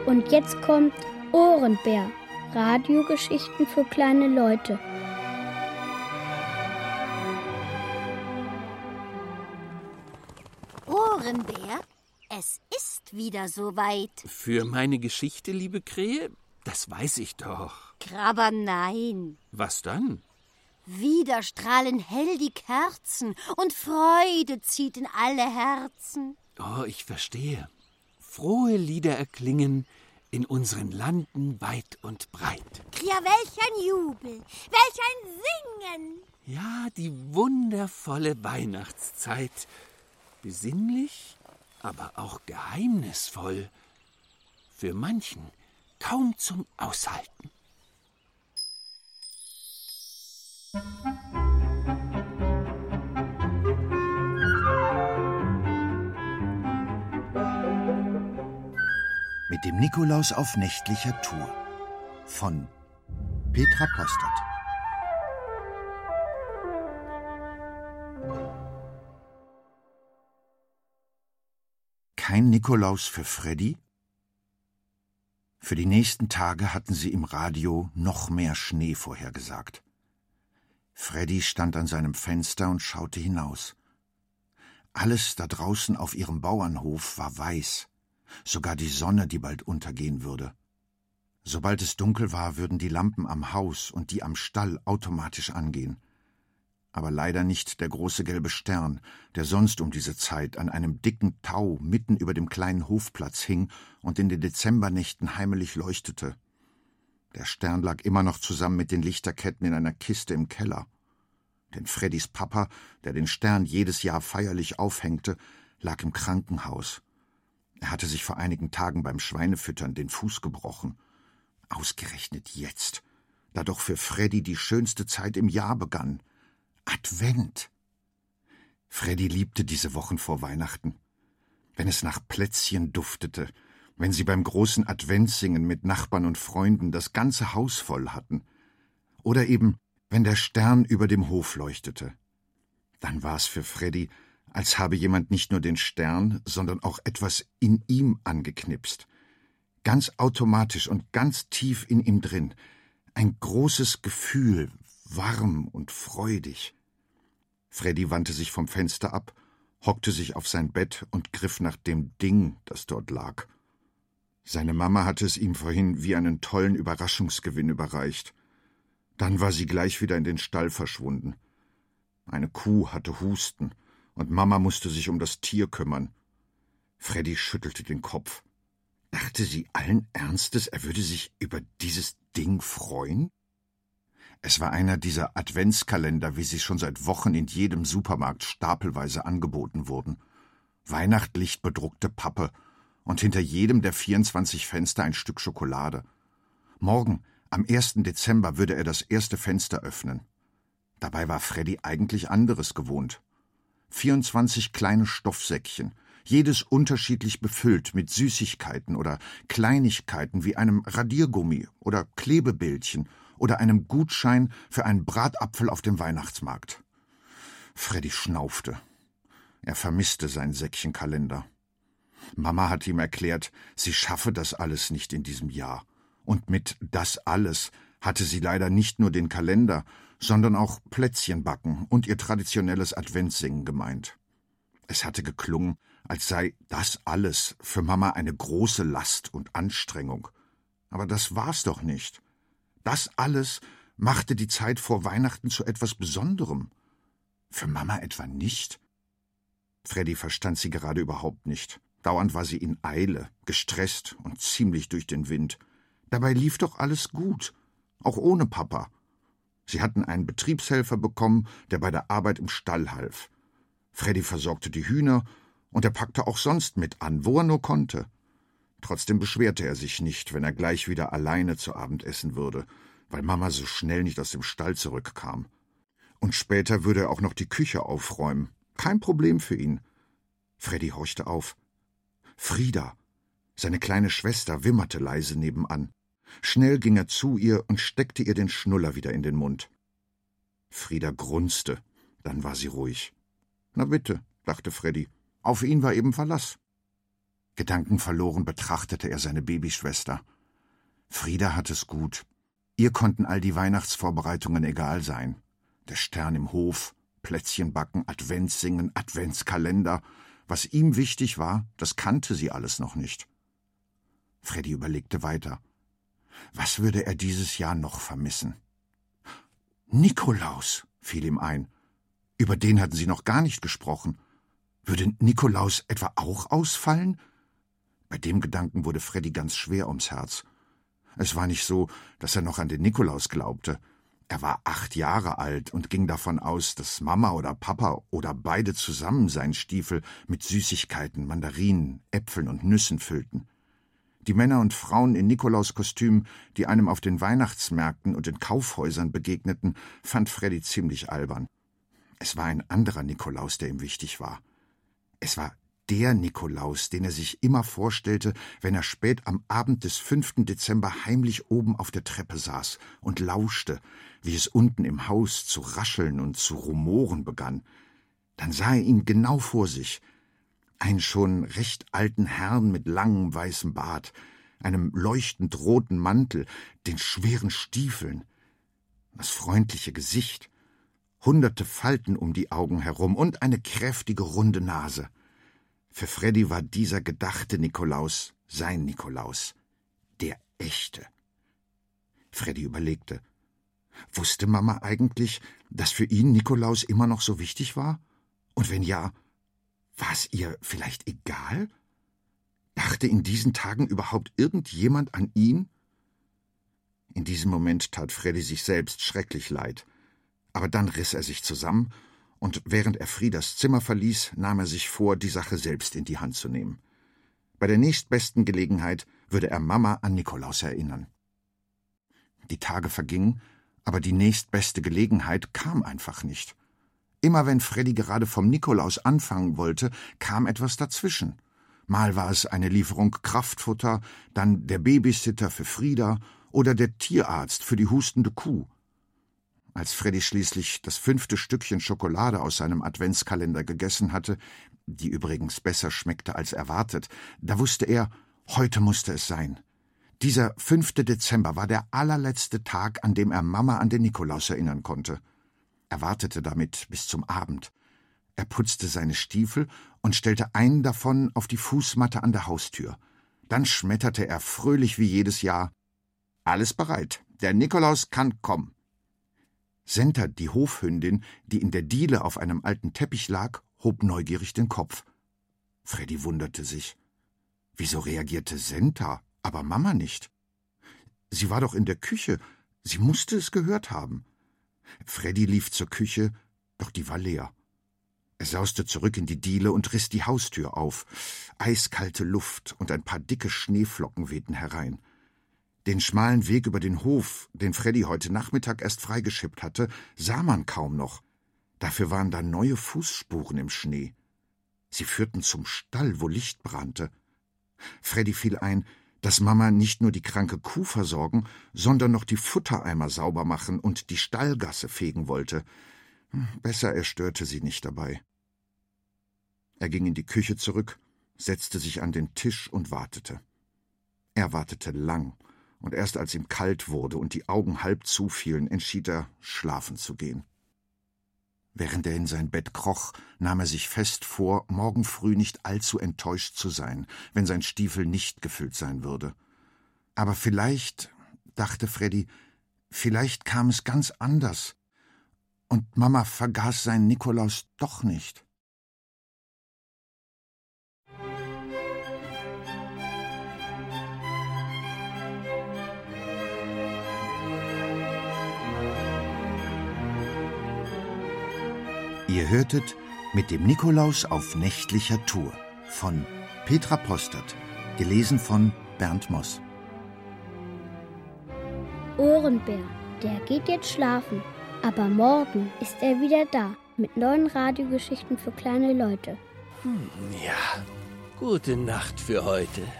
Und jetzt kommt Ohrenbär. Radiogeschichten für kleine Leute. Ohrenbär, es ist wieder soweit. Für meine Geschichte, liebe Krähe? Das weiß ich doch. Aber nein. Was dann? Wieder strahlen hell die Kerzen und Freude zieht in alle Herzen. Oh, ich verstehe. Frohe Lieder erklingen in unseren Landen weit und breit. Ja, welch ein Jubel, welch ein Singen. Ja, die wundervolle Weihnachtszeit. Besinnlich, aber auch geheimnisvoll. Für manchen kaum zum Aushalten. Mit dem Nikolaus auf nächtlicher Tour von Petra Postot. Kein Nikolaus für Freddy? Für die nächsten Tage hatten sie im Radio noch mehr Schnee vorhergesagt. Freddy stand an seinem Fenster und schaute hinaus. Alles da draußen auf ihrem Bauernhof war weiß, sogar die Sonne, die bald untergehen würde. Sobald es dunkel war, würden die Lampen am Haus und die am Stall automatisch angehen. Aber leider nicht der große gelbe Stern, der sonst um diese Zeit an einem dicken Tau mitten über dem kleinen Hofplatz hing und in den Dezembernächten heimlich leuchtete. Der Stern lag immer noch zusammen mit den Lichterketten in einer Kiste im Keller. Denn Freddys Papa, der den Stern jedes Jahr feierlich aufhängte, lag im Krankenhaus. Er hatte sich vor einigen Tagen beim Schweinefüttern den Fuß gebrochen. Ausgerechnet jetzt, da doch für Freddy die schönste Zeit im Jahr begann. Advent. Freddy liebte diese Wochen vor Weihnachten. Wenn es nach Plätzchen duftete, wenn sie beim großen Adventssingen mit Nachbarn und Freunden das ganze Haus voll hatten. Oder eben, wenn der Stern über dem Hof leuchtete. Dann war es für Freddy, als habe jemand nicht nur den Stern, sondern auch etwas in ihm angeknipst. Ganz automatisch und ganz tief in ihm drin. Ein großes Gefühl, warm und freudig. Freddy wandte sich vom Fenster ab, hockte sich auf sein Bett und griff nach dem Ding, das dort lag. Seine Mama hatte es ihm vorhin wie einen tollen Überraschungsgewinn überreicht. Dann war sie gleich wieder in den Stall verschwunden. Eine Kuh hatte Husten, und Mama musste sich um das Tier kümmern. Freddy schüttelte den Kopf. Dachte sie allen Ernstes, er würde sich über dieses Ding freuen? Es war einer dieser Adventskalender, wie sie schon seit Wochen in jedem Supermarkt stapelweise angeboten wurden. Weihnachtlich bedruckte Pappe und hinter jedem der 24 Fenster ein Stück Schokolade. Morgen, am 1. Dezember, würde er das erste Fenster öffnen. Dabei war Freddy eigentlich anderes gewohnt. 24 kleine Stoffsäckchen, jedes unterschiedlich befüllt mit Süßigkeiten oder Kleinigkeiten wie einem Radiergummi oder Klebebildchen oder einem Gutschein für einen Bratapfel auf dem Weihnachtsmarkt. Freddy schnaufte. Er vermisste sein Säckchenkalender. Mama hatte ihm erklärt, sie schaffe das alles nicht in diesem Jahr. Und mit das alles hatte sie leider nicht nur den Kalender, sondern auch Plätzchen backen und ihr traditionelles Adventssingen gemeint. Es hatte geklungen, als sei das alles für Mama eine große Last und Anstrengung. Aber das war's doch nicht. Das alles machte die Zeit vor Weihnachten zu etwas Besonderem. Für Mama etwa nicht? Freddy verstand sie gerade überhaupt nicht. Dauernd war sie in Eile, gestresst und ziemlich durch den Wind. Dabei lief doch alles gut, auch ohne Papa. Sie hatten einen Betriebshelfer bekommen, der bei der Arbeit im Stall half. Freddy versorgte die Hühner und er packte auch sonst mit an, wo er nur konnte. Trotzdem beschwerte er sich nicht, wenn er gleich wieder alleine zu Abend essen würde, weil Mama so schnell nicht aus dem Stall zurückkam. Und später würde er auch noch die Küche aufräumen. Kein Problem für ihn. Freddy horchte auf. Frieda, seine kleine Schwester, wimmerte leise nebenan. Schnell ging er zu ihr und steckte ihr den Schnuller wieder in den Mund. Frieda grunzte, dann war sie ruhig. »Na bitte«, dachte Freddy, »auf ihn war eben Verlass.« Gedankenverloren betrachtete er seine Babyschwester. Frieda hatte es gut. Ihr konnten all die Weihnachtsvorbereitungen egal sein. Der Stern im Hof, Plätzchen backen, Adventssingen, Adventskalender. Was ihm wichtig war, das kannte sie alles noch nicht. Freddy überlegte weiter. Was würde er dieses Jahr noch vermissen? Nikolaus, fiel ihm ein. Über den hatten sie noch gar nicht gesprochen. Würde Nikolaus etwa auch ausfallen? Bei dem Gedanken wurde Freddy ganz schwer ums Herz. Es war nicht so, dass er noch an den Nikolaus glaubte. Er war 8 Jahre alt und ging davon aus, dass Mama oder Papa oder beide zusammen seinen Stiefel mit Süßigkeiten, Mandarinen, Äpfeln und Nüssen füllten. Die Männer und Frauen in Nikolauskostümen, die einem auf den Weihnachtsmärkten und in Kaufhäusern begegneten, fand Freddy ziemlich albern. Es war ein anderer Nikolaus, der ihm wichtig war. Es war der Nikolaus, den er sich immer vorstellte, wenn er spät am Abend des 5. Dezember heimlich oben auf der Treppe saß und lauschte, wie es unten im Haus zu rascheln und zu rumoren begann. Dann sah er ihn genau vor sich, einen schon recht alten Herrn mit langem weißem Bart, einem leuchtend roten Mantel, den schweren Stiefeln, das freundliche Gesicht, 100 Falten um die Augen herum und eine kräftige, runde Nase. Für Freddy war dieser gedachte Nikolaus sein Nikolaus, der echte. Freddy überlegte. Wusste Mama eigentlich, dass für ihn Nikolaus immer noch so wichtig war? Und wenn ja, war es ihr vielleicht egal? Dachte in diesen Tagen überhaupt irgendjemand an ihn? In diesem Moment tat Freddy sich selbst schrecklich leid. Aber dann riss er sich zusammen, und während er Friedas Zimmer verließ, nahm er sich vor, die Sache selbst in die Hand zu nehmen. Bei der nächstbesten Gelegenheit würde er Mama an Nikolaus erinnern. Die Tage vergingen, aber die nächstbeste Gelegenheit kam einfach nicht. Immer wenn Freddy gerade vom Nikolaus anfangen wollte, kam etwas dazwischen. Mal war es eine Lieferung Kraftfutter, dann der Babysitter für Frieda oder der Tierarzt für die hustende Kuh. Als Freddy schließlich das 5. Stückchen Schokolade aus seinem Adventskalender gegessen hatte, die übrigens besser schmeckte als erwartet, da wusste er, heute musste es sein. Dieser 5. Dezember war der allerletzte Tag, an dem er Mama an den Nikolaus erinnern konnte. Er wartete damit bis zum Abend. Er putzte seine Stiefel und stellte einen davon auf die Fußmatte an der Haustür. Dann schmetterte er fröhlich wie jedes Jahr: »Alles bereit, der Nikolaus kann kommen.« Senta, die Hofhündin, die in der Diele auf einem alten Teppich lag, hob neugierig den Kopf. Freddy wunderte sich. Wieso reagierte Senta, aber Mama nicht? Sie war doch in der Küche, sie musste es gehört haben. Freddy lief zur Küche, doch die war leer. Er sauste zurück in die Diele und riss die Haustür auf. Eiskalte Luft und ein paar dicke Schneeflocken wehten herein. Den schmalen Weg über den Hof, den Freddy heute Nachmittag erst freigeschippt hatte, sah man kaum noch. Dafür waren da neue Fußspuren im Schnee. Sie führten zum Stall, wo Licht brannte. Freddy fiel ein, dass Mama nicht nur die kranke Kuh versorgen, sondern noch die Futtereimer sauber machen und die Stallgasse fegen wollte. Besser, er störte sie nicht dabei. Er ging in die Küche zurück, setzte sich an den Tisch und wartete. Er wartete lang, und erst als ihm kalt wurde und die Augen halb zufielen, entschied er, schlafen zu gehen. Während er in sein Bett kroch, nahm er sich fest vor, morgen früh nicht allzu enttäuscht zu sein, wenn sein Stiefel nicht gefüllt sein würde. Aber vielleicht, dachte Freddy, vielleicht kam es ganz anders, und Mama vergaß seinen Nikolaus doch nicht. Ihr hörtet Mit dem Nikolaus auf nächtlicher Tour von Petra Postert, gelesen von Bernd Moss. Ohrenbär, der geht jetzt schlafen, aber morgen ist er wieder da mit neuen Radiogeschichten für kleine Leute. Ja, gute Nacht für heute.